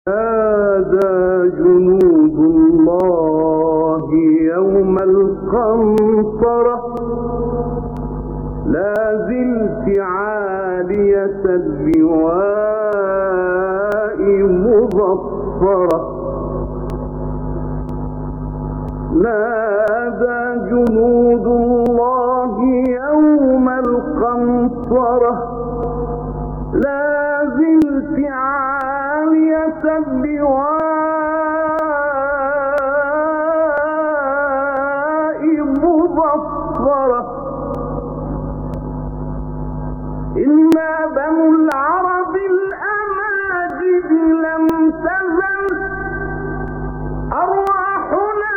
هذا جنود الله يوم القنطرة لا ذي الفعالية اللواء مظفرة. نادى جنود الله يوم القنطرة لا ذي الفعالية اللواء مظفرة. إنا بنو العرب الأماجد لم تزل أرواحنا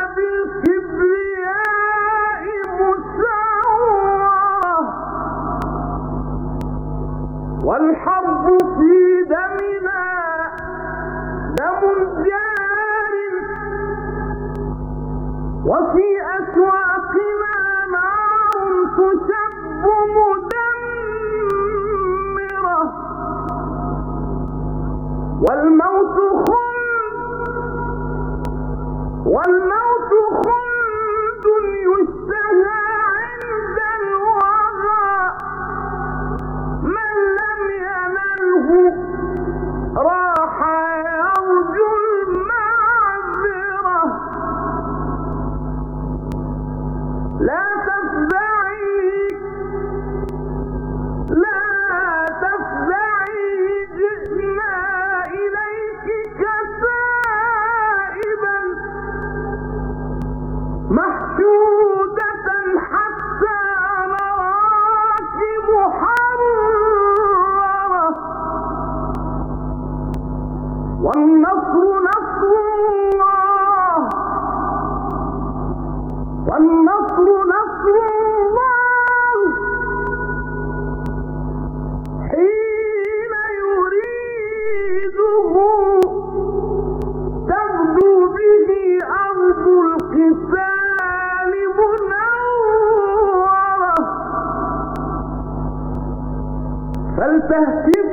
بالكبرياء مسعورة، والحرب في دمنا دم جار، وفي أسواقنا نار تشب مدمرة، والموت خلد يشتهى عند الوغى، من لم ينله راح يرجو المعذرة. لا تفزعي جئنا إليك كتائبا محشودة حتى نراك محررة. والنصر نصر الله، والنصر نصر الله حين يريده تغدو به أرض القتال منورة. فلتهتف